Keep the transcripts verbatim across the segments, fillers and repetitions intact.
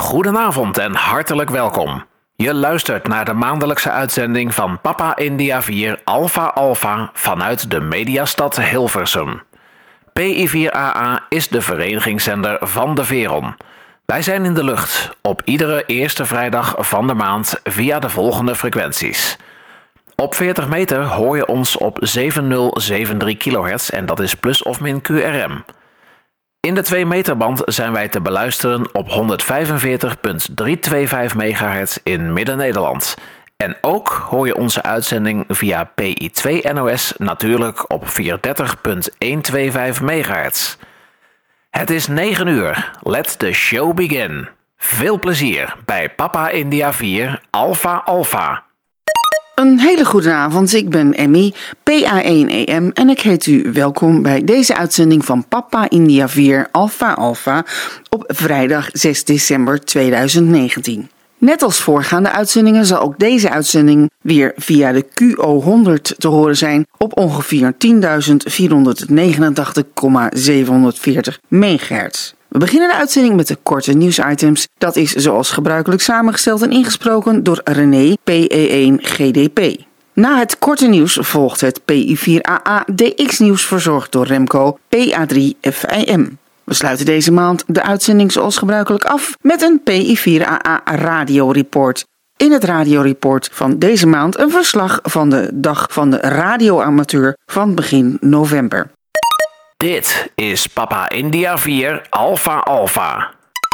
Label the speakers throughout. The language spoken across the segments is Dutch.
Speaker 1: Goedenavond en hartelijk welkom. Je luistert naar de maandelijkse uitzending van Papa India vier Alpha Alpha vanuit de mediastad Hilversum. P I vier A A is de verenigingszender van de Veron. Wij zijn in de lucht op iedere eerste vrijdag van de maand via de volgende frequenties. Op veertig meter hoor je ons op zevenduizend zevenenzeventig kilohertz en dat is plus of min Q R M. In de twee meter band zijn wij te beluisteren op honderdvijfenveertig komma driehonderdvijfenveertig megahertz in Midden-Nederland. En ook hoor je onze uitzending via P I twee N O S natuurlijk op vierhonderddertig komma honderdvijfenvijftig megahertz. Het is negen uur. Let the show begin. Veel plezier bij Papa India vier Alpha Alpha.
Speaker 2: Een hele goede avond, ik ben Emmy, P A één E M en ik heet u welkom bij deze uitzending van Papa India vier Alpha Alpha op vrijdag zes december tweeduizend negentien. Net als voorgaande uitzendingen zal ook deze uitzending weer via de Q O honderd te horen zijn op ongeveer tienduizend vierhonderdnegenentachtig komma zevenhonderdveertig megahertz. We beginnen de uitzending met de korte nieuwsitems. Dat is zoals gebruikelijk samengesteld en ingesproken door René P E één G D P. Na het korte nieuws volgt het P I vier A A D X nieuws verzorgd door Remco P A drie F I M. We sluiten deze maand de uitzending zoals gebruikelijk af met een P I vier A A radioreport. In het radioreport van deze maand een verslag van de dag van de radioamateur van begin november.
Speaker 1: Dit is Papa India vier Alpha Alpha.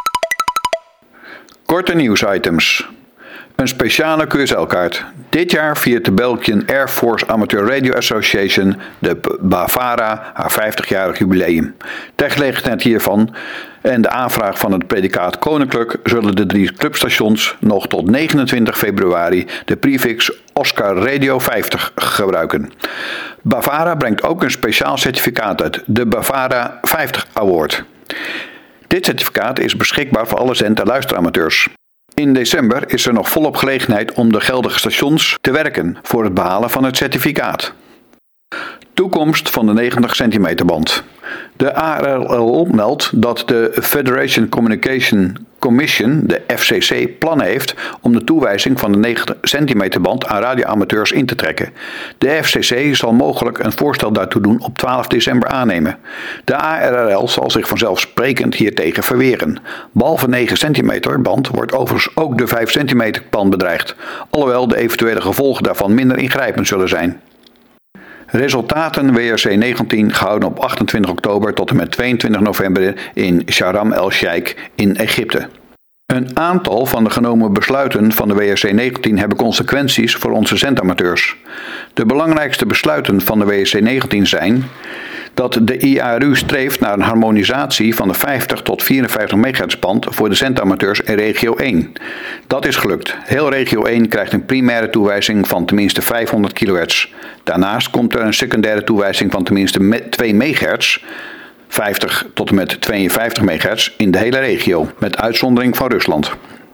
Speaker 3: Korte nieuwsitems. Een speciale Q S L-kaart. Dit jaar viert de Belgian Air Force Amateur Radio Association, de BAVARA, haar vijftigjarig jubileum. Ter gelegenheid hiervan en de aanvraag van het predicaat Koninklijk zullen de drie clubstations nog tot negenentwintig februari de prefix Oscar Radio vijftig gebruiken. BAVARA brengt ook een speciaal certificaat uit, de BAVARA vijftig Award. Dit certificaat is beschikbaar voor alle zend- en luisteramateurs. In december is er nog volop gelegenheid om de geldige stations te werken voor het behalen van het certificaat. Toekomst van de negentig centimeter band. De A R L L meldt dat de Federation Communication Commission, de F C C, plannen heeft om de toewijzing van de negentig centimeter band aan radioamateurs in te trekken. De F C C zal mogelijk een voorstel daartoe doen op twaalf december aannemen. De A R L L zal zich vanzelfsprekend hiertegen verweren. Behalve negen centimeter band wordt overigens ook de vijf centimeter band bedreigd, alhoewel de eventuele gevolgen daarvan minder ingrijpend zullen zijn. Resultaten W R C negentien gehouden op achtentwintig oktober tot en met tweeëntwintig november in Sharm el-Sheikh in Egypte. Een aantal van de genomen besluiten van de W R C negentien hebben consequenties voor onze zendamateurs. De belangrijkste besluiten van de W R C negentien zijn dat de I A R U streeft naar een harmonisatie van de vijftig tot vierenvijftig megahertz band voor de zendamateurs in regio één. Dat is gelukt. Heel regio één krijgt een primaire toewijzing van tenminste vijfhonderd kilohertz. Daarnaast komt er een secundaire toewijzing van tenminste twee megahertz, vijftig tot en met tweeënvijftig megahertz in de hele regio, met uitzondering van Rusland.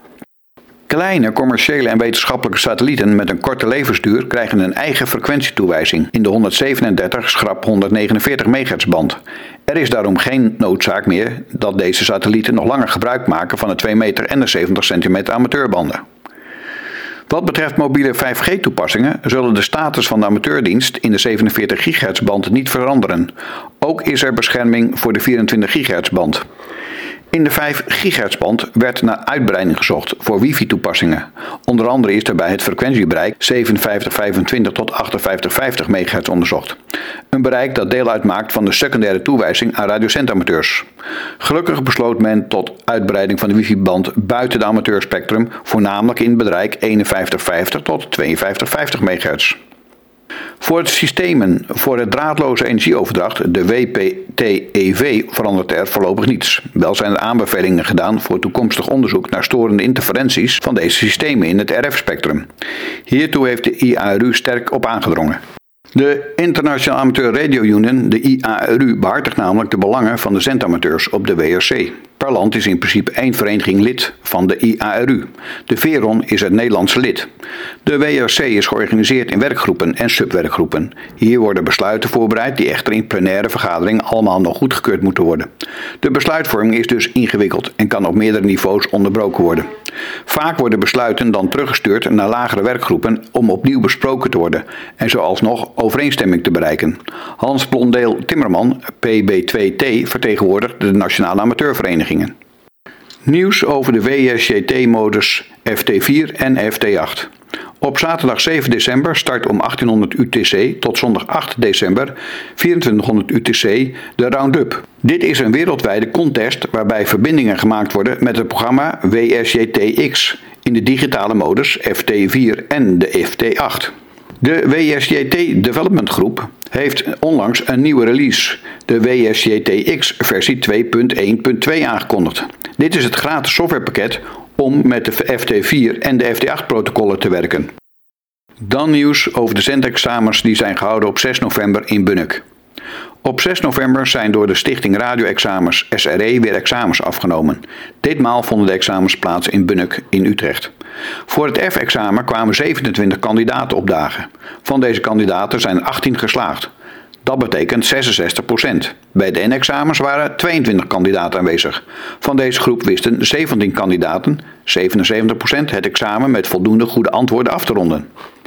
Speaker 3: Kleine commerciële en wetenschappelijke satellieten met een korte levensduur krijgen een eigen frequentietoewijzing in de honderdzevenendertig schrap honderdnegenenveertig megahertz band. Er is daarom geen noodzaak meer dat deze satellieten nog langer gebruik maken van de twee meter en de zeventig centimeter amateurbanden. Wat betreft mobiele vijf G toepassingen zullen de status van de amateurdienst in de zevenenveertig gigahertz band niet veranderen. Ook is er bescherming voor de vierentwintig gigahertz band. In de vijf gigahertz band werd naar uitbreiding gezocht voor wifi-toepassingen. Onder andere is daarbij het frequentiebereik zevenenvijftig vijfentwintig tot achtenvijftig vijftig megahertz onderzocht. Een bereik dat deel uitmaakt van de secundaire toewijzing aan radiocendamateurs. Gelukkig besloot men tot uitbreiding van de wifi-band buiten de amateurspectrum, voornamelijk in het bereik eenenvijftig vijftig tot tweeënvijftig vijftig megahertz. Voor het systemen voor het draadloze energieoverdracht, de W P T E V, verandert er voorlopig niets. Wel zijn er aanbevelingen gedaan voor toekomstig onderzoek naar storende interferenties van deze systemen in het R F-spectrum. Hiertoe heeft de I A R U sterk op aangedrongen. De International Amateur Radio Union, de I A R U, behartigt namelijk de belangen van de zendamateurs op de W R C. Per land is in principe één vereniging lid van de I A R U. De Veron is het Nederlandse lid. De W R C is georganiseerd in werkgroepen en subwerkgroepen. Hier worden besluiten voorbereid die echter in plenaire vergadering allemaal nog goedgekeurd moeten worden. De besluitvorming is dus ingewikkeld en kan op meerdere niveaus onderbroken worden. Vaak worden besluiten dan teruggestuurd naar lagere werkgroepen om opnieuw besproken te worden en zo alsnog overeenstemming te bereiken. Hans Blondeel-Timmerman, P B twee T, vertegenwoordigt de Nationale Amateurverenigingen. Nieuws over de W S J T-modus F T vier en F T acht. Op zaterdag zeven december start om achttienhonderd U T C tot zondag acht december vierentwintighonderd U T C de Roundup. Dit is een wereldwijde contest waarbij verbindingen gemaakt worden met het programma W S J T X in de digitale modus F T vier en de F T acht. De W S J T Development Group heeft onlangs een nieuwe release, de W S J T X versie twee punt één punt twee aangekondigd. Dit is het gratis softwarepakket om met de F T vier en de F T acht protocollen te werken. Dan nieuws over de zendexamens die zijn gehouden op zes november in Bunnik. Op zes november zijn door de Stichting Radio-examens S R E weer examens afgenomen. Ditmaal vonden de examens plaats in Bunnik in Utrecht. Voor het F-examen kwamen zevenentwintig kandidaten opdagen. Van deze kandidaten zijn achttien geslaagd. Dat betekent zesenzestig procent. Bij de N-examens waren tweeëntwintig kandidaten aanwezig. Van deze groep wisten zeventien kandidaten, zevenenzeventig procent, het examen met voldoende goede antwoorden af te ronden.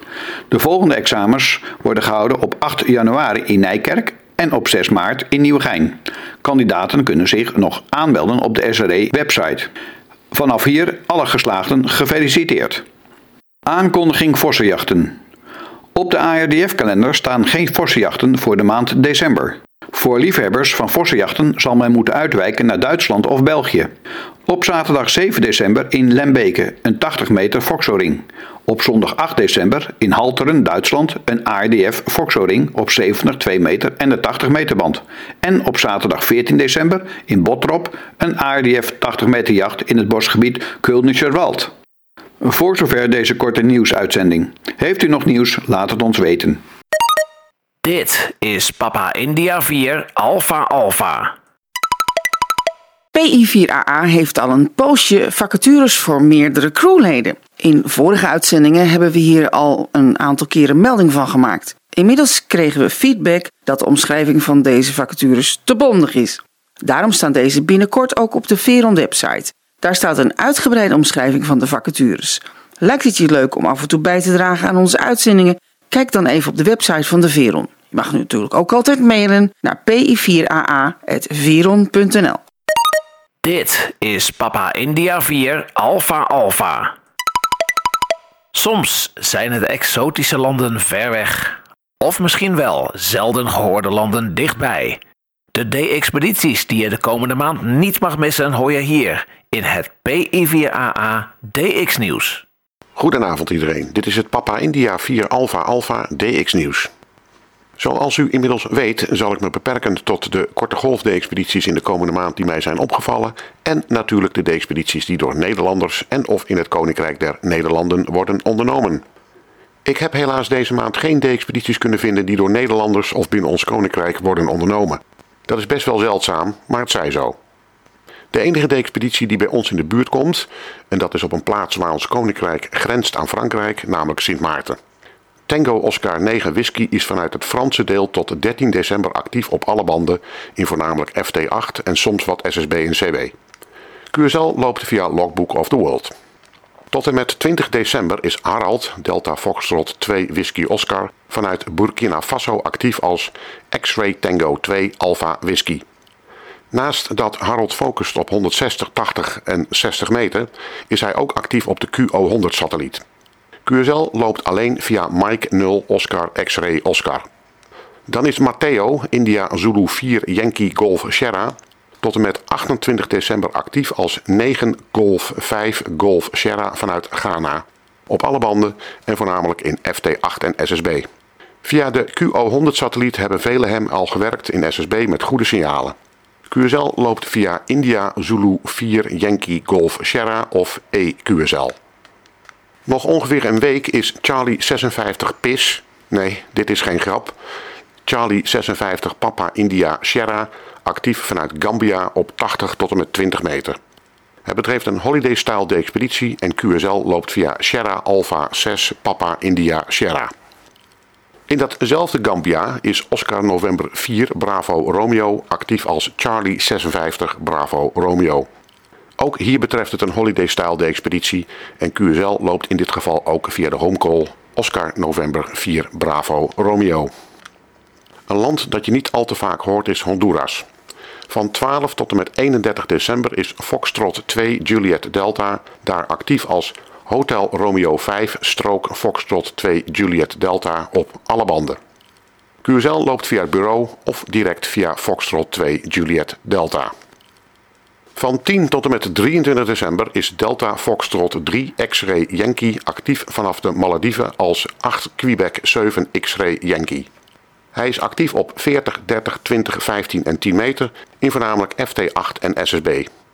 Speaker 3: De volgende examens worden gehouden op acht januari in Nijkerk en op zes maart in Nieuwegein. Kandidaten kunnen zich nog aanmelden op de S R E-website. Vanaf hier alle geslaagden gefeliciteerd. Aankondiging vossenjachten. Op de A R D F-kalender staan geen vossenjachten voor de maand december. Voor liefhebbers van vossenjachten zal men moeten uitwijken naar Duitsland of België. Op zaterdag zeven december in Lembeke een tachtig meter foksoring. Op zondag acht december in Halteren, Duitsland, een A R D F foksoring op zeventig, twee meter en de tachtig meter band. En op zaterdag veertien december in Bottrop een A R D F tachtig meter jacht in het bosgebied Kulnischerwald. Voor zover deze korte nieuwsuitzending. Heeft u nog nieuws? Laat het ons weten.
Speaker 1: Dit is Papa India vier Alpha Alpha.
Speaker 2: P I vier A A heeft al een poosje vacatures voor meerdere crewleden. In vorige uitzendingen hebben we hier al een aantal keren melding van gemaakt. Inmiddels kregen we feedback dat de omschrijving van deze vacatures te bondig is. Daarom staan deze binnenkort ook op de Veron website. Daar staat een uitgebreide omschrijving van de vacatures. Lijkt het je leuk om af en toe bij te dragen aan onze uitzendingen? Kijk dan even op de website van de Veron. Je mag nu natuurlijk ook altijd mailen naar p i vier a a punt veron punt n l.
Speaker 1: Dit is Papa India vier Alpha Alpha. Soms zijn het exotische landen ver weg. Of misschien wel zelden gehoorde landen dichtbij. De D-expedities die je de komende maand niet mag missen hoor je hier in het P I vier A A D X nieuws.
Speaker 4: Goedenavond iedereen, dit is het Papa India vier Alpha Alpha D X nieuws. Zoals u inmiddels weet zal ik me beperken tot de korte golf D-expedities in de komende maand die mij zijn opgevallen en natuurlijk de D-expedities die door Nederlanders en of in het Koninkrijk der Nederlanden worden ondernomen. Ik heb helaas deze maand geen D-expedities kunnen vinden die door Nederlanders of binnen ons Koninkrijk worden ondernomen. Dat is best wel zeldzaam, maar het zij zo. De enige D-expeditie die bij ons in de buurt komt, en dat is op een plaats waar ons Koninkrijk grenst aan Frankrijk, namelijk Sint Maarten. Tango Oscar negen Whisky is vanuit het Franse deel tot dertien december actief op alle banden in voornamelijk F T acht en soms wat S S B en C W. Q S L loopt via Logbook of the World. Tot en met twintig december is Harald Delta Foxtrot twee Whisky Oscar vanuit Burkina Faso actief als X-Ray Tango twee Alpha Whisky. Naast dat Harold focust op honderdzestig, tachtig en zestig meter is hij ook actief op de Q O honderd satelliet. Q S L loopt alleen via Mike nul Oscar X-Ray Oscar. Dan is Matteo India Zulu vier Yankee Golf Sierra tot en met achtentwintig december actief als negen Golf vijf Golf Sierra vanuit Ghana. Op alle banden en voornamelijk in F T acht en S S B. Via de Q O honderd satelliet hebben velen hem al gewerkt in S S B met goede signalen. Q S L loopt via India Zulu vier Yankee Golf Sierra of E Q S L. Nog ongeveer een week is Charlie zesenvijftig P I S, nee dit is geen grap, Charlie zesenvijftig Papa India Sierra actief vanuit Gambia op tachtig tot en met twintig meter. Het betreft een holiday-style de expeditie en Q S L loopt via Sierra Alpha zes Papa India Sierra. In datzelfde Gambia is Oscar November vier Bravo Romeo actief als Charlie zesenvijftig Bravo Romeo. Ook hier betreft het een holiday-style de expeditie en Q S L loopt in dit geval ook via de homecall Oscar November vier Bravo Romeo. Een land dat je niet al te vaak hoort is Honduras. Van twaalf tot en met eenendertig december is Foxtrot twee Juliet Delta daar actief als Hotel Romeo vijf strook Foxtrot twee Juliet Delta op alle banden. Q S L loopt via het bureau of direct via Foxtrot twee Juliet Delta. Van tien tot en met drieëntwintig december is Delta Foxtrot drie X-Ray Yankee actief vanaf de Malediven als acht Quebec zeven X-Ray Yankee. Hij is actief op veertig, dertig, twintig, vijftien en tien meter in voornamelijk F T acht en S S B.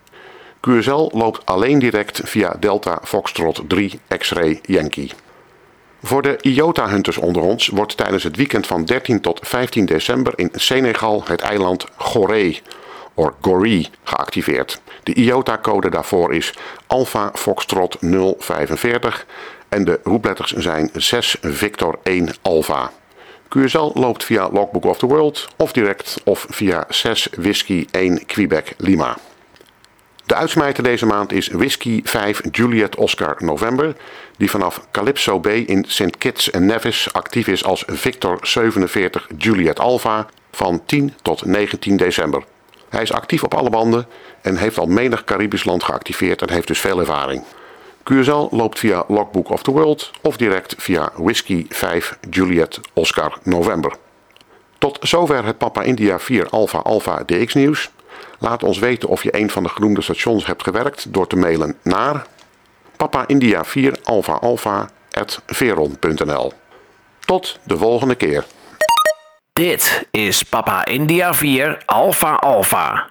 Speaker 4: Q S L loopt alleen direct via Delta Foxtrot drie X-Ray Yankee. Voor de I O T A-hunters onder ons wordt tijdens het weekend van dertien tot vijftien december in Senegal het eiland Gorée, of Gorée, geactiveerd. De I O T A-code daarvoor is Alpha Foxtrot nul vijfenveertig en de roepletters zijn zes Victor één Alpha. Q S L loopt via Logbook of the World of direct of via zes Whisky één Quebec Lima. De uitsmijter deze maand is Whisky vijf Juliet Oscar November, die vanaf Calypso Bay in Saint Kitts en Nevis actief is als Victor zevenenveertig Juliet Alpha van tien tot negentien december. Hij is actief op alle banden en heeft al menig Caribisch land geactiveerd en heeft dus veel ervaring. Q S L loopt via Logbook of the World of direct via Whisky vijf Juliet Oscar November. Tot zover het Papa India vier Alpha Alpha D X nieuws. Laat ons weten of je een van de genoemde stations hebt gewerkt door te mailen naar Papa India vier Alpha Alpha at veron punt n l. Tot de volgende keer.
Speaker 1: Dit is Papa India vier Alpha Alpha.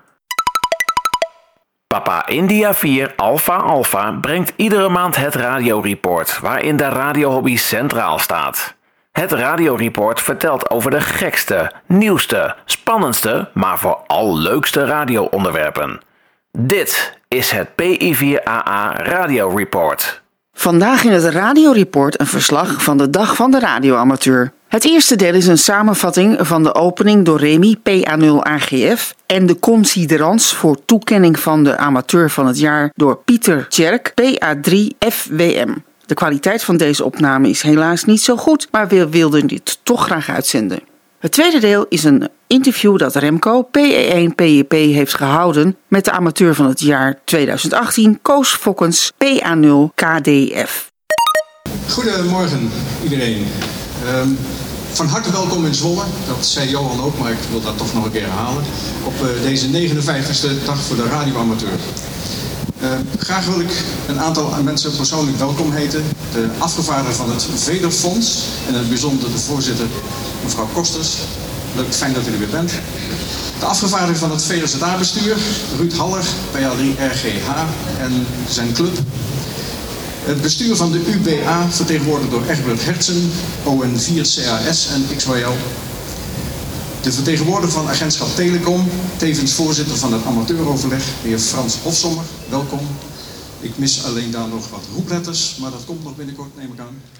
Speaker 1: Papa India vier Alpha Alpha brengt iedere maand het radioreport waarin de radiohobby centraal staat. Het radioreport vertelt over de gekste, nieuwste, spannendste, maar vooral leukste radioonderwerpen. Dit is het P I vier A A Radioreport.
Speaker 2: Vandaag in het radioreport een verslag van de Dag van de Radioamateur. Het eerste deel is een samenvatting van de opening door Remy P A nul A G F en de considerans voor toekenning van de amateur van het jaar door Pieter Tjerk P A drie F W M. De kwaliteit van deze opname is helaas niet zo goed, maar we wilden dit toch graag uitzenden. Het tweede deel is een interview dat Remco P E één P J P heeft gehouden met de amateur van het jaar tweeduizend achttien, Koos Fokkens P A nul K D F.
Speaker 5: Goedemorgen iedereen. Um, van harte welkom in Zwolle, dat zei Johan ook, maar ik wil dat toch nog een keer herhalen, op uh, deze negenenvijftigste dag voor de radioamateur. Uh, graag wil ik een aantal mensen persoonlijk welkom heten. De afgevaardigden van het Vederfonds en in het bijzonder de voorzitter mevrouw Kosters. Leuk, fijn dat u er weer bent. De afgevaardigden van het V Z A-bestuur, Ruud Haller, P A drie R G H en zijn club. Het bestuur van de U B A, vertegenwoordigd door Egbert Hertzen, O N vier C A S en X Y L. De vertegenwoordiger van agentschap Telecom, tevens voorzitter van het amateuroverleg, de heer Frans Hofsommer, welkom. Ik mis alleen daar nog wat roepletters, maar dat komt nog binnenkort, neem ik aan.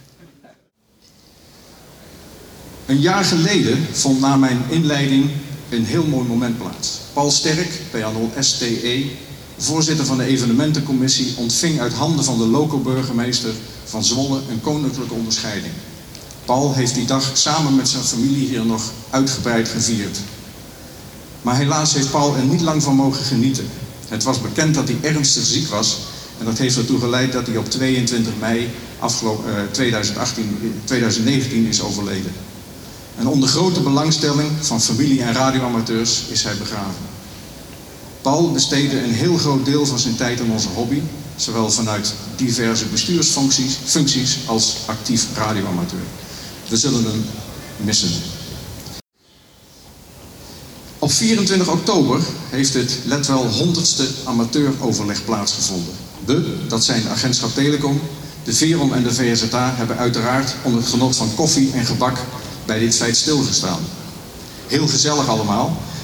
Speaker 5: Een jaar geleden vond na mijn inleiding een heel mooi moment plaats. Paul Sterk, P A nul S T E, voorzitter van de evenementencommissie, ontving uit handen van de local burgemeester van Zwolle een koninklijke onderscheiding. Paul heeft die dag samen met zijn familie hier nog uitgebreid gevierd. Maar helaas heeft Paul er niet lang van mogen genieten. Het was bekend dat hij ernstig ziek was en dat heeft ertoe geleid dat hij op tweeëntwintig mei afgelopen, uh, tweeduizend achttien, tweeduizend negentien is overleden. En onder grote belangstelling van familie en radioamateurs is hij begraven. Paul besteedde een heel groot deel van zijn tijd aan onze hobby, zowel vanuit diverse bestuursfuncties functies als actief radioamateur. We zullen hem missen. Op vierentwintig oktober heeft het, let wel, honderdste amateuroverleg plaatsgevonden. We, dat zijn de agentschap Telecom, de Veron en de V Z A hebben uiteraard onder het genot van koffie en gebak bij dit feit stilgestaan. Heel gezellig allemaal,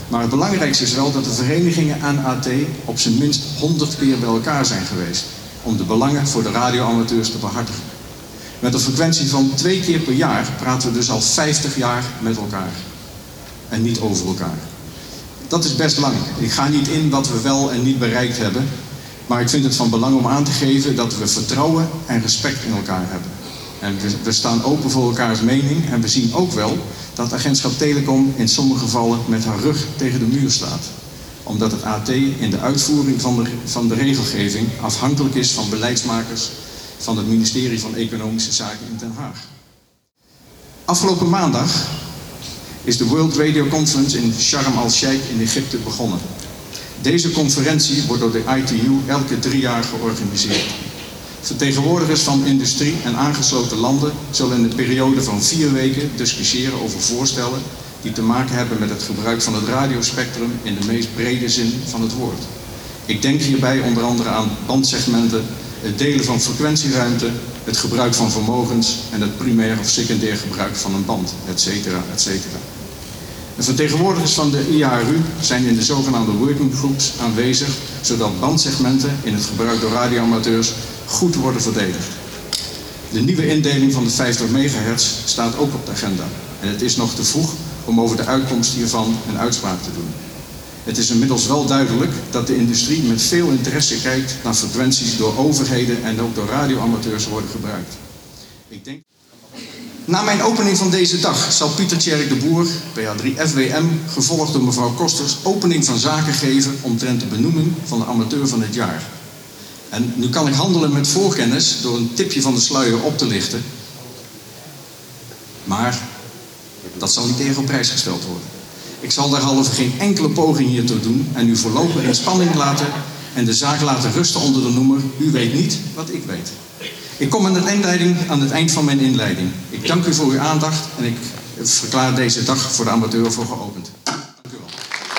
Speaker 5: Maar het belangrijkste is wel dat de verenigingen en A T op zijn minst honderd keer bij elkaar zijn geweest om de belangen voor de radioamateurs te behartigen. Met een frequentie van twee keer per jaar praten we dus al vijftig jaar met elkaar. En niet over elkaar. Dat is best lang. Ik ga niet in wat we wel en niet bereikt hebben. Maar ik vind het van belang om aan te geven dat we vertrouwen en respect in elkaar hebben. En we, we staan open voor elkaars mening. En we zien ook wel dat agentschap Telecom in sommige gevallen met haar rug tegen de muur staat. Omdat het A T in de uitvoering van de, van de regelgeving afhankelijk is van beleidsmakers van het ministerie van Economische Zaken in Den Haag. Afgelopen maandag is de World Radio Conference in Sharm el-Sheikh in Egypte begonnen. Deze conferentie wordt door de I T U elke drie jaar georganiseerd. Vertegenwoordigers van industrie en aangesloten landen zullen in een periode van vier weken discussiëren over voorstellen die te maken hebben met het gebruik van het radiospectrum in de meest brede zin van het woord. Ik denk hierbij onder andere aan bandsegmenten, het delen van frequentieruimte, het gebruik van vermogens en het primair of secundair gebruik van een band, et cetera, et cetera. De vertegenwoordigers van de I A R U zijn in de zogenaamde working groups aanwezig, zodat bandsegmenten in het gebruik door radioamateurs goed worden verdedigd. De nieuwe indeling van de vijftig megahertz staat ook op de agenda. En het is nog te vroeg om over de uitkomst hiervan een uitspraak te doen. Het is inmiddels wel duidelijk dat de industrie met veel interesse kijkt naar frequenties door overheden en ook door radioamateurs worden gebruikt. Ik denk... Na mijn opening van deze dag zal Pieter Tjerk de Boer, P A drie F W M, gevolgd door mevrouw Kosters, opening van zaken geven omtrent de benoeming van de amateur van het jaar. En nu kan ik handelen met voorkennis door een tipje van de sluier op te lichten. Maar dat zal niet tegen op prijs gesteld worden. Ik zal derhalve geen enkele poging hiertoe doen en u voorlopig in spanning laten en de zaak laten rusten onder de noemer U weet niet wat ik weet. Ik kom aan, het inleiding, aan het eind van mijn inleiding. Ik dank u voor uw aandacht en ik verklaar deze dag voor de amateur voor geopend. Dank u wel.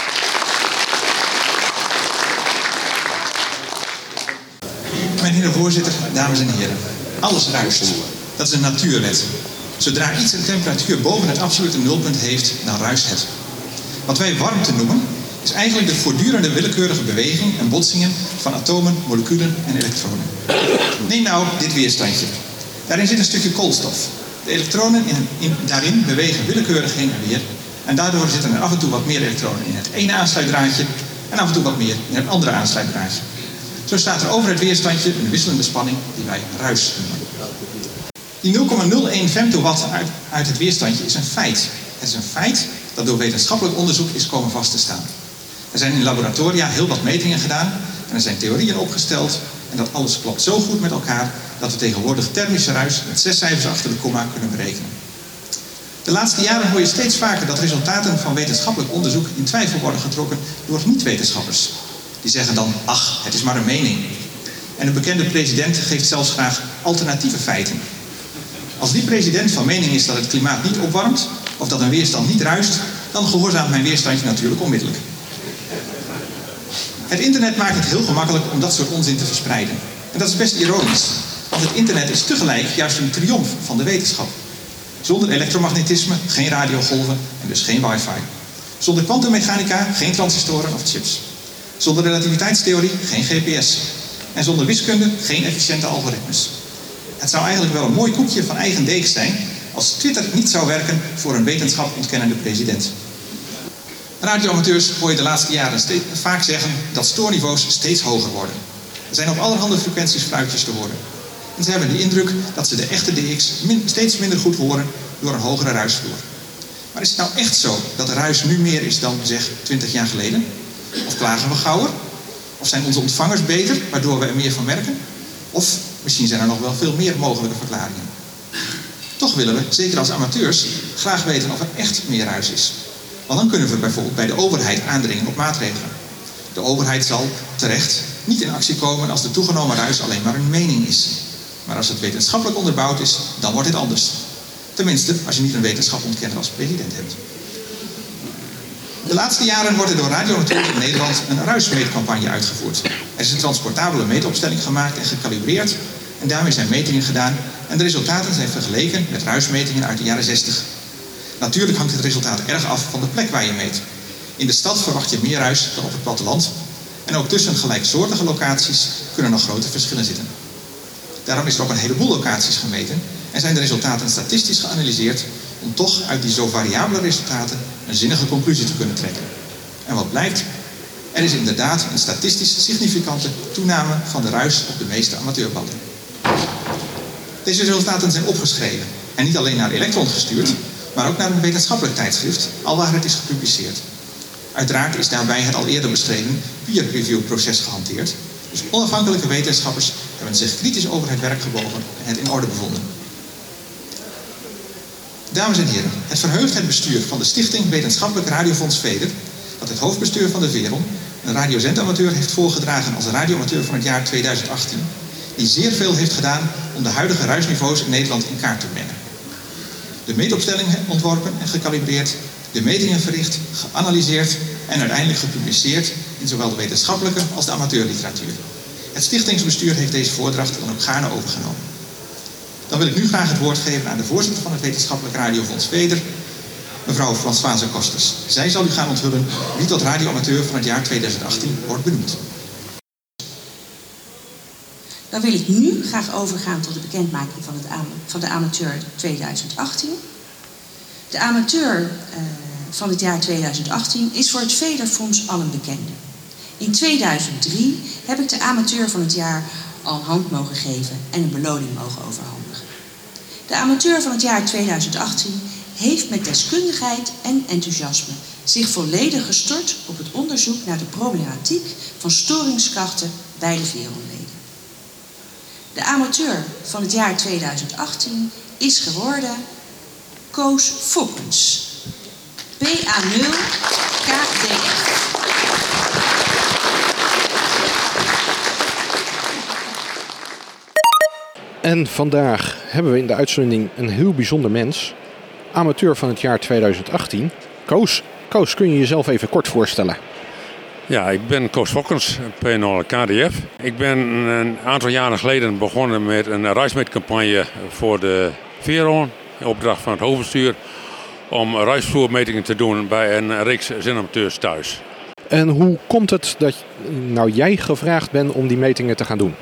Speaker 6: Meneer de voorzitter, dames en heren. Alles ruist. Dat is een natuurwet. Zodra iets een temperatuur boven het absolute nulpunt heeft, dan ruist het. Wat wij warmte noemen, is eigenlijk de voortdurende willekeurige beweging en botsingen van atomen, moleculen en elektronen. Neem nou dit weerstandje. Daarin zit een stukje koolstof. De elektronen in, in, daarin bewegen willekeurig heen en weer. En daardoor zitten er af en toe wat meer elektronen in het ene aansluitdraadje en af en toe wat meer in het andere aansluitdraadje. Zo staat er over het weerstandje een wisselende spanning die wij ruis noemen. Die nul komma nul één femtowatt uit, uit het weerstandje is een feit. Het is een feit dat door wetenschappelijk onderzoek is komen vast te staan. Er zijn in laboratoria heel wat metingen gedaan en er zijn theorieën opgesteld en dat alles klopt zo goed met elkaar dat we tegenwoordig thermische ruis met zes cijfers achter de komma kunnen berekenen. De laatste jaren hoor je steeds vaker dat resultaten van wetenschappelijk onderzoek in twijfel worden getrokken door niet-wetenschappers. Die zeggen dan, ach, het is maar een mening. En de bekende president geeft zelfs graag alternatieve feiten. Als die president van mening is dat het klimaat niet opwarmt of dat een weerstand niet ruist, dan gehoorzaamt mijn weerstandje natuurlijk onmiddellijk. Het internet maakt het heel gemakkelijk om dat soort onzin te verspreiden. En dat is best ironisch, want het internet is tegelijk juist een triomf van de wetenschap. Zonder elektromagnetisme geen radiogolven en dus geen wifi. Zonder kwantummechanica geen transistoren of chips. Zonder relativiteitstheorie geen G P S. En zonder wiskunde geen efficiënte algoritmes. Het zou eigenlijk wel een mooi koekje van eigen deeg zijn als Twitter niet zou werken voor een wetenschap ontkennende president. Radioamateurs hoor je de laatste jaren steeds, vaak zeggen dat stoorniveaus steeds hoger worden. Er zijn op allerhande frequenties fluitjes te horen. En ze hebben de indruk dat ze de echte D X min, steeds minder goed horen door een hogere ruisvloer. Maar is het nou echt zo dat de ruis nu meer is dan, zeg, twintig jaar geleden? Of klagen we gauwer? Of zijn onze ontvangers beter, waardoor we er meer van merken? Of misschien zijn er nog wel veel meer mogelijke verklaringen. Toch willen we, zeker als amateurs, graag weten of er echt meer ruis is. Want dan kunnen we bijvoorbeeld bij de overheid aandringen op maatregelen. De overheid zal, terecht, niet in actie komen als de toegenomen ruis alleen maar een mening is. Maar als het wetenschappelijk onderbouwd is, dan wordt dit anders. Tenminste, als je niet een wetenschapontkenner als president hebt. De laatste jaren wordt er door radioamateurs in Nederland een ruismeetcampagne uitgevoerd. Er is een transportabele meetopstelling gemaakt en gecalibreerd en daarmee zijn metingen gedaan en de resultaten zijn vergeleken met ruismetingen uit de jaren zestig. Natuurlijk hangt het resultaat erg af van de plek waar je meet. In de stad verwacht je meer ruis dan op het platteland. En ook tussen gelijksoortige locaties kunnen nog grote verschillen zitten. Daarom is er op een heleboel locaties gemeten en zijn de resultaten statistisch geanalyseerd om toch uit die zo variabele resultaten een zinnige conclusie te kunnen trekken. En wat blijkt? Er is inderdaad een statistisch significante toename van de ruis op de meeste amateurbanden. Deze resultaten zijn opgeschreven en niet alleen naar Elektron gestuurd, maar ook naar een wetenschappelijk tijdschrift, alwaar het is gepubliceerd. Uiteraard is daarbij het al eerder beschreven peer-review-proces gehanteerd. Dus onafhankelijke wetenschappers hebben zich kritisch over het werk gebogen en het in orde bevonden. Dames en heren, het verheugt het bestuur van de Stichting Wetenschappelijk Radiofonds Veder dat het hoofdbestuur van de Veron een radiozendamateur heeft voorgedragen als radioamateur van het jaar tweeduizend achttien, die zeer veel heeft gedaan om de huidige ruisniveaus in Nederland in kaart te brengen. De meetopstellingen ontworpen en gekalibreerd, de metingen verricht, geanalyseerd en uiteindelijk gepubliceerd in zowel de wetenschappelijke als de amateurliteratuur. Het stichtingsbestuur heeft deze voordracht dan ook gaarne overgenomen. Dan wil ik nu graag het woord geven aan de voorzitter van het Wetenschappelijk Radiofonds Veder, mevrouw Françoise Kosters. Zij zal u gaan onthullen wie tot radioamateur van het jaar tweeduizend achttien wordt benoemd.
Speaker 7: Dan wil ik nu graag overgaan tot de bekendmaking van, het am- van de amateur tweeduizend achttien. De amateur uh, van het jaar tweeduizend achttien is voor het Vederfonds al een bekende. In tweeduizend drie heb ik de amateur van het jaar al een hand mogen geven en een beloning mogen overhandigen. De amateur van het jaar tweeduizend achttien heeft met deskundigheid en enthousiasme zich volledig gestort op het onderzoek naar de problematiek van storingskrachten bij de Veronleden. De amateur van het jaar tweeduizend achttien is geworden Koos Fokkens, P A nul K D F.
Speaker 8: En vandaag hebben we in de uitzending een heel bijzonder mens. Amateur van het jaar tweeduizend achttien. Koos, Koos, kun je jezelf even kort voorstellen?
Speaker 9: Ja, ik ben Koos Fokkens, P nul K D F. Ik ben een aantal jaren geleden begonnen met een reismeetcampagne voor de Veron, in opdracht van het hoofdbestuur, om reisvoermetingen te doen bij een reeks zinamateurs thuis.
Speaker 8: En hoe komt het dat nou jij gevraagd bent om die metingen te gaan doen?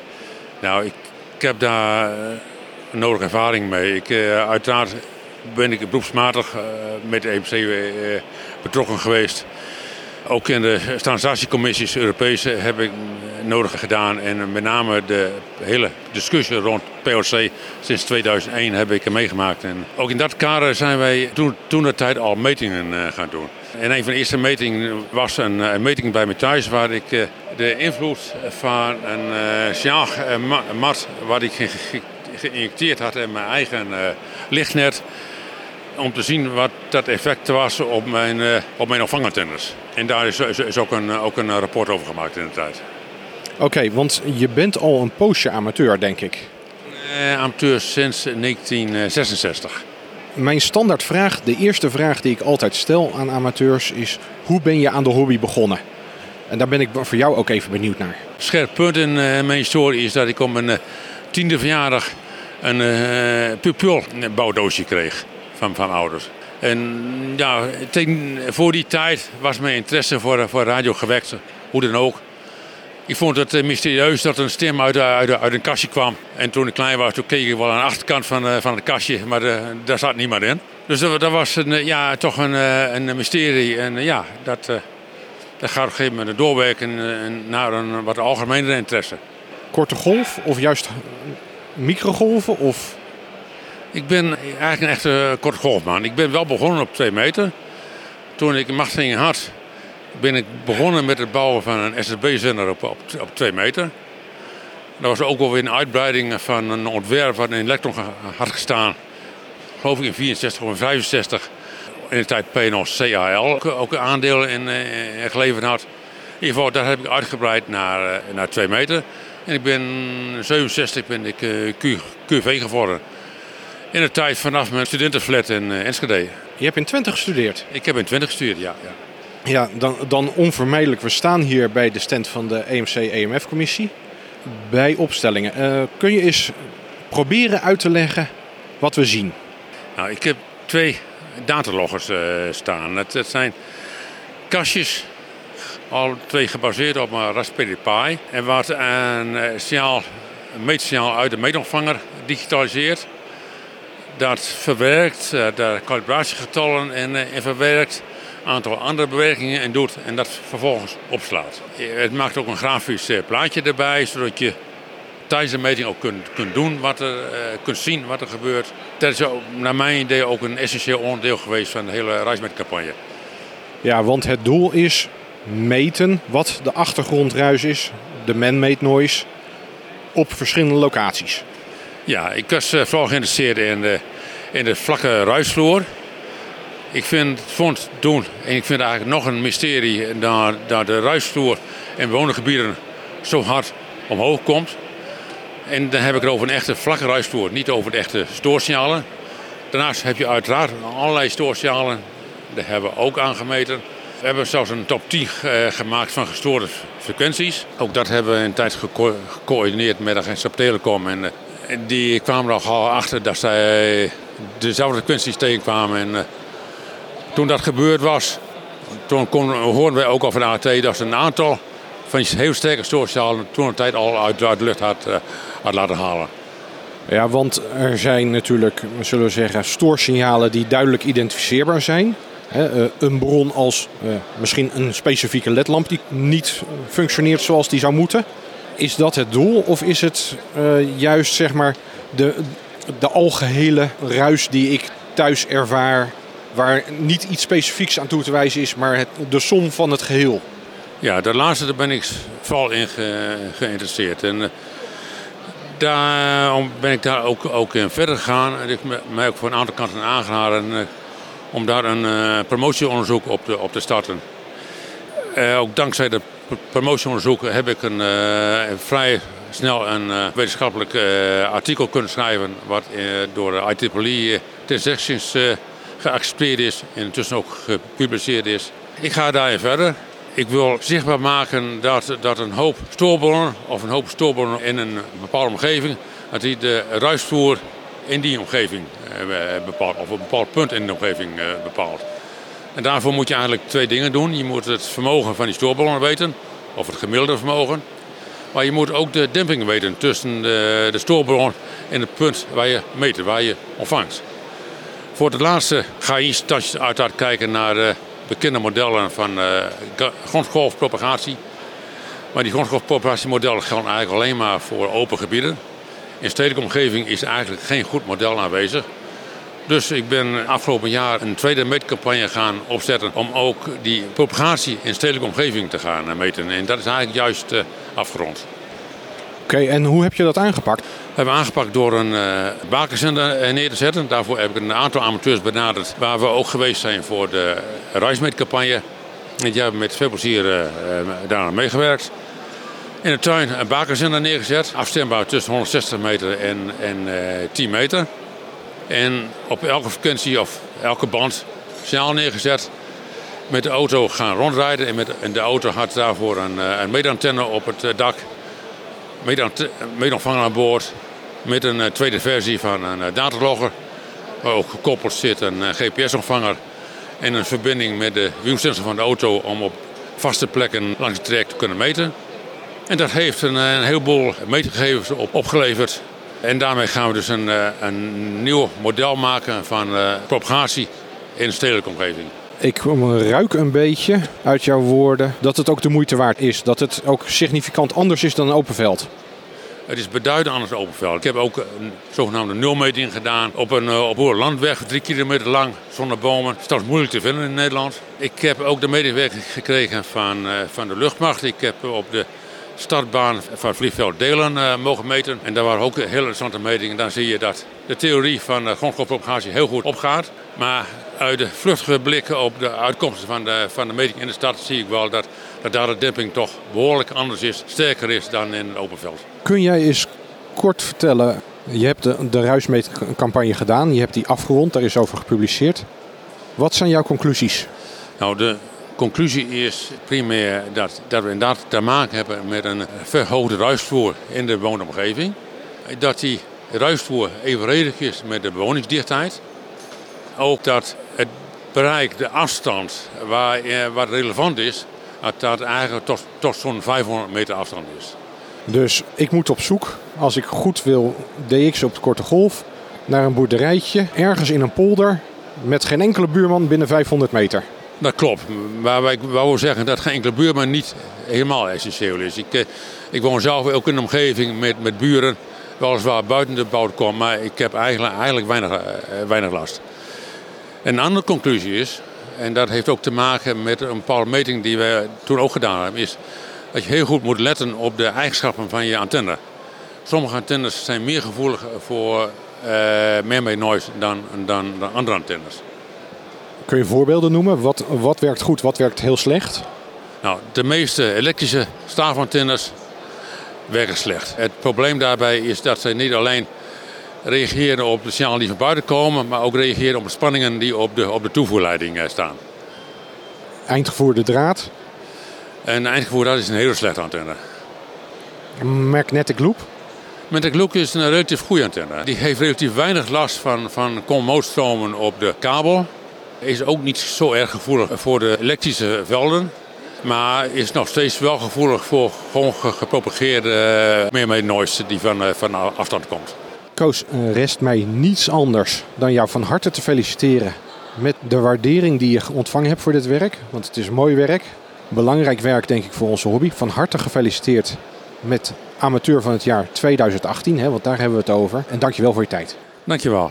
Speaker 9: Nou, ik, ik heb daar een nodige ervaring mee. Ik, uh, uiteraard ben ik beroepsmatig uh, met de E M C uh, betrokken geweest. Ook in de standaardisatiecommissies Europese heb ik nodig gedaan. En met name de hele discussie rond P O C sinds tweeduizend één heb ik meegemaakt. En ook in dat kader zijn wij toen, toen de tijd al metingen uh, gaan doen. En een van de eerste metingen was een, een meting bij me thuis waar ik uh, de invloed van een uh, signaalmat wat ik ge- ge- geïnjecteerd had in mijn eigen uh, lichtnet, om te zien wat dat effect was op mijn, uh, op mijn ontvangantennes. En daar is, is, is ook, een, ook een rapport over gemaakt in de tijd.
Speaker 8: Oké, okay, want je bent al een poosje amateur, denk ik.
Speaker 9: Uh, amateur sinds negentien zesenzestig.
Speaker 8: Mijn standaardvraag, de eerste vraag die ik altijd stel aan amateurs is: hoe ben je aan de hobby begonnen? En daar ben ik voor jou ook even benieuwd naar.
Speaker 9: Scherp punt in uh, mijn historie is dat ik op mijn uh, tiende verjaardag een uh, pupil bouwdoosje kreeg van, van ouders. En ja, tegen, voor die tijd was mijn interesse voor, voor radio gewekt, hoe dan ook. Ik vond het uh, mysterieus dat een stem uit, uit, uit een kastje kwam. En toen ik klein was, toen keek ik wel aan de achterkant van, uh, van het kastje, maar uh, daar zat niemand in. Dus dat, dat was een, uh, ja, toch een, uh, een mysterie. En uh, ja, dat, uh, dat gaat op een gegeven moment doorwerken uh, naar een wat algemenere interesse.
Speaker 8: Korte golf of juist microgolven? Of?
Speaker 9: Ik ben eigenlijk een echte korte golfman. Ik ben wel begonnen op twee meter. Toen ik machtiging had, ben ik begonnen met het bouwen van een S S B-zender op, op, op twee meter. Dat was ook wel weer een uitbreiding van een ontwerp wat in Elektron had gestaan. Geloof ik in vierenzestig of vijfenzestig. In de tijd P nul C A L ook, ook aandelen in, in geleverd had. In ieder geval, daar heb ik uitgebreid naar, naar twee meter. En ik ben in zevenenzestig ben ik uh, Q, Q V geworden. In de tijd vanaf mijn studentenflat in uh, Enschede.
Speaker 8: Je hebt in Twente gestudeerd?
Speaker 9: Ik heb in Twente gestudeerd, ja. ja.
Speaker 8: Ja, dan, dan onvermijdelijk. We staan hier bij de stand van de E M C E M F-commissie. Bij opstellingen. Uh, kun je eens proberen uit te leggen wat we zien?
Speaker 9: Nou, ik heb twee dataloggers uh, staan. Het, het zijn kastjes. Al twee gebaseerd op een Raspberry Pi. En wat een signaal, een meetsignaal uit de meetontvanger digitaliseert. Dat verwerkt de calibratiegetallen en, en verwerkt een aantal andere bewerkingen en doet en dat vervolgens opslaat. Het maakt ook een grafisch plaatje erbij, zodat je tijdens de meting ook kunt, kunt doen wat er, uh, kunt zien wat er gebeurt. Dat is ook, naar mijn idee ook een essentieel onderdeel geweest van de hele reismeetcampagne.
Speaker 8: Ja, want het doel is meten wat de achtergrondruis is, de man-made noise, op verschillende locaties.
Speaker 9: Ja, ik was uh, vooral geïnteresseerd in de, in de vlakke ruisvloer. Ik vind, vond toen, en ik vind eigenlijk nog een mysterie, dat, dat de ruisvloer in bewoonde zo hard omhoog komt. En dan heb ik het over een echte vlakke ruisvloer, niet over de echte stoorsignalen. Daarnaast heb je uiteraard allerlei stoorsignalen, die hebben we ook aangemeten. We hebben zelfs een top tien uh, gemaakt van gestoorde frequenties. Ook dat hebben we in tijd geco- gecoördineerd met de agentschap Telecom. En uh, die kwamen er al gauw achter dat zij dezelfde frequenties tegenkwamen. En uh, toen dat gebeurd was, toen kon, hoorden wij ook al van de A T dat ze een aantal van die heel sterke stoorsignalen toen een tijd al uit, uit de lucht had, uh, had laten halen.
Speaker 8: Ja, want er zijn natuurlijk, zullen we zeggen, stoorsignalen die duidelijk identificeerbaar zijn. He, uh, een bron als uh, misschien een specifieke ledlamp die niet functioneert zoals die zou moeten. Is dat het doel of is het uh, juist zeg maar de, de algehele ruis die ik thuis ervaar, waar niet iets specifieks aan toe te wijzen is, maar het, de som van het geheel?
Speaker 9: Ja, de laatste daar ben ik vooral in ge, geïnteresseerd. En uh, daarom ben ik daar ook, ook in verder gegaan. En ik heb mij ook voor een aantal kanten aangeraden uh, om daar een uh, promotieonderzoek op te, op te starten. Uh, ook dankzij dat promotieonderzoek heb ik een, uh, vrij snel een uh, wetenschappelijk uh, artikel kunnen schrijven, wat uh, door de I triple E Transactions uh, geaccepteerd is en intussen ook gepubliceerd is. Ik ga daarin verder. Ik wil zichtbaar maken dat, dat een hoop stoorbronnen of een hoop stoorbronnen in een bepaalde omgeving, dat die de ruisvloer in die omgeving uh, bepaalt, of op een bepaald punt in de omgeving uh, bepaalt. En daarvoor moet je eigenlijk twee dingen doen. Je moet het vermogen van die stoorbronnen weten, of het gemiddelde vermogen. Maar je moet ook de demping weten tussen de, de stoorbron en het punt waar je meet, waar je ontvangt. Voor het laatste ga je uiteraard kijken naar de bekende modellen van uh, grondgolfpropagatie. Maar die grondgolfpropagatiemodellen gelden eigenlijk alleen maar voor open gebieden. In stedelijke omgeving is eigenlijk geen goed model aanwezig. Dus ik ben afgelopen jaar een tweede meetcampagne gaan opzetten om ook die propagatie in stedelijke omgeving te gaan meten. En dat is eigenlijk juist uh, afgerond.
Speaker 8: Oké, okay, en hoe heb je dat aangepakt?
Speaker 9: We hebben aangepakt door een uh, bakenzender neer te zetten. Daarvoor heb ik een aantal amateurs benaderd waar we ook geweest zijn voor de reismeetcampagne. En die hebben met veel plezier uh, daar aan meegewerkt. In de tuin een bakenzender neergezet, afstembaar tussen honderdzestig meter en, en uh, tien meter. En op elke frequentie of elke band signaal neergezet. Met de auto gaan rondrijden. En, met, en de auto had daarvoor een, een meetantenne op het dak. Meetontvanger aan boord. Met een tweede versie van een datalogger. Waar ook gekoppeld zit een G P S-ontvanger. En een verbinding met de wielsensor van de auto om op vaste plekken langs het traject te kunnen meten. En dat heeft een, een heleboel meetgegevens op, opgeleverd. En daarmee gaan we dus een, een nieuw model maken van uh, propagatie in een stedelijke omgeving.
Speaker 8: Ik ruik een beetje uit jouw woorden dat het ook de moeite waard is. Dat het ook significant anders is dan een open veld.
Speaker 9: Het is beduidend anders dan een open veld. Ik heb ook een zogenaamde nulmeting gedaan op een uh, op een landweg, drie kilometer lang, zonder bomen. Dat is moeilijk te vinden in Nederland. Ik heb ook de medewerking gekregen van, uh, van de luchtmacht. Ik heb op de startbaan van vliegveld Delen uh, mogen meten. En daar waren ook heel interessante metingen. Dan zie je dat de theorie van uh, grondgolfpropagatie heel goed opgaat. Maar uit de vluchtige blikken op de uitkomsten van de, van de meting in de stad zie ik wel dat, dat daar de demping toch behoorlijk anders is, sterker is dan in het open veld.
Speaker 8: Kun jij eens kort vertellen, je hebt de, de ruismeetcampagne gedaan, je hebt die afgerond, daar is over gepubliceerd. Wat zijn jouw conclusies?
Speaker 9: Nou, de conclusie is primair dat, dat we inderdaad te maken hebben met een verhoogde ruisvloer in de bewoonde omgeving. Dat die ruisvloer evenredig is met de bewoningsdichtheid. Ook dat het bereik, de afstand waar, eh, wat relevant is, dat dat eigenlijk tot, tot zo'n vijfhonderd meter afstand is.
Speaker 8: Dus ik moet op zoek, als ik goed wil D X op de korte golf, naar een boerderijtje ergens in een polder met geen enkele buurman binnen vijfhonderd meter.
Speaker 9: Dat klopt, maar ik wou zeggen dat geen enkele buurman niet helemaal essentieel is. Ik, eh, ik woon zelf ook in een omgeving met, met buren, weliswaar buiten de bouw komt, maar ik heb eigenlijk, eigenlijk weinig, uh, weinig last. Een andere conclusie is, en dat heeft ook te maken met een bepaalde meting die we toen ook gedaan hebben, is dat je heel goed moet letten op de eigenschappen van je antenne. Sommige antennes zijn meer gevoelig voor uh, man-made noise dan, dan, dan andere antennes.
Speaker 8: Kun je voorbeelden noemen? Wat, wat werkt goed, wat werkt heel slecht?
Speaker 9: Nou, de meeste elektrische staafantennes werken slecht. Het probleem daarbij is dat ze niet alleen reageren op de signalen die van buiten komen, maar ook reageren op de spanningen die op de, op de toevoerleiding staan.
Speaker 8: Eindgevoerde draad?
Speaker 9: En de eindgevoerde draad is een hele slechte antenne.
Speaker 8: Magnetic loop?
Speaker 9: Magnetic loop is een relatief goede antenne. Die heeft relatief weinig last van, van commootstromen op de kabel. Is ook niet zo erg gevoelig voor de elektrische velden. Maar is nog steeds wel gevoelig voor gewoon gepropageerde man-made noise die van, van afstand komt.
Speaker 8: Koos, rest mij niets anders dan jou van harte te feliciteren met de waardering die je ontvangen hebt voor dit werk. Want het is mooi werk. Belangrijk werk denk ik voor onze hobby. Van harte gefeliciteerd met amateur van het jaar tweeduizend achttien. Hè, want daar hebben we het over. En dankjewel voor je tijd.
Speaker 9: Dankjewel.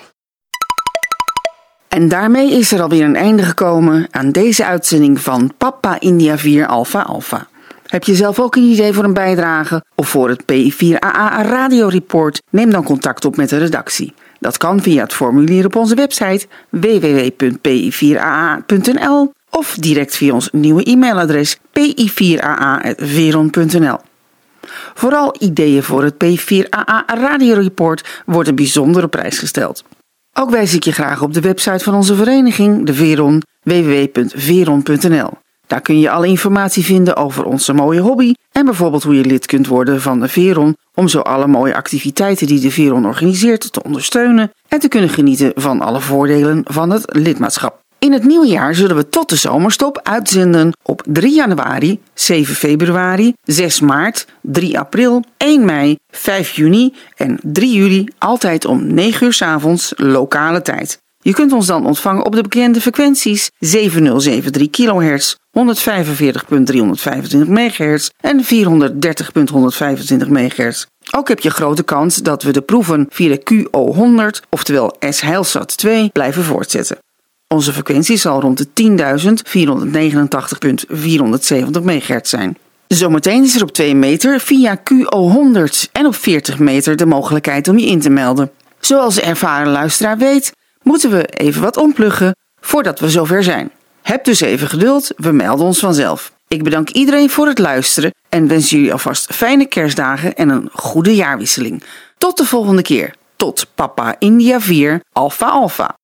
Speaker 2: En daarmee is er alweer een einde gekomen aan deze uitzending van Papa India vier Alpha Alpha. Heb je zelf ook een idee voor een bijdrage of voor het P I vier A A radioreport? Neem dan contact op met de redactie. Dat kan via het formulier op onze website w w w punt p i vier a a punt n l of direct via ons nieuwe e-mailadres p i vier a a punt veron punt n l. Vooral ideeën voor het P I vier A A radioreport worden bijzonder op prijs gesteld. Ook wijs ik je graag op de website van onze vereniging, de Veron, w w w punt veron punt n l. Daar kun je alle informatie vinden over onze mooie hobby en bijvoorbeeld hoe je lid kunt worden van de Veron om zo alle mooie activiteiten die de Veron organiseert te ondersteunen en te kunnen genieten van alle voordelen van het lidmaatschap. In het nieuwe jaar zullen we tot de zomerstop uitzenden op drie januari, zeven februari, zes maart, drie april, één mei, vijf juni en drie juli altijd om negen uur 's avonds lokale tijd. Je kunt ons dan ontvangen op de bekende frequenties zevenduizend zevenenzeventig kilohertz, honderdvijfenveertig komma driehonderdvijfentwintig megahertz en vierhonderddertig komma honderdvijfentwintig megahertz. Ook heb je grote kans dat we de proeven via de Q O honderd, oftewel S-Heilsat twee, blijven voortzetten. Onze frequentie zal rond de tienduizend vierhonderdnegenentachtig komma vierhonderdzeventig megahertz zijn. Zometeen is er op twee meter via Q O honderd en op veertig meter de mogelijkheid om je in te melden. Zoals de ervaren luisteraar weet, moeten we even wat ompluggen voordat we zover zijn. Heb dus even geduld, we melden ons vanzelf. Ik bedank iedereen voor het luisteren en wens jullie alvast fijne kerstdagen en een goede jaarwisseling. Tot de volgende keer. Tot Papa India vier Alpha Alpha.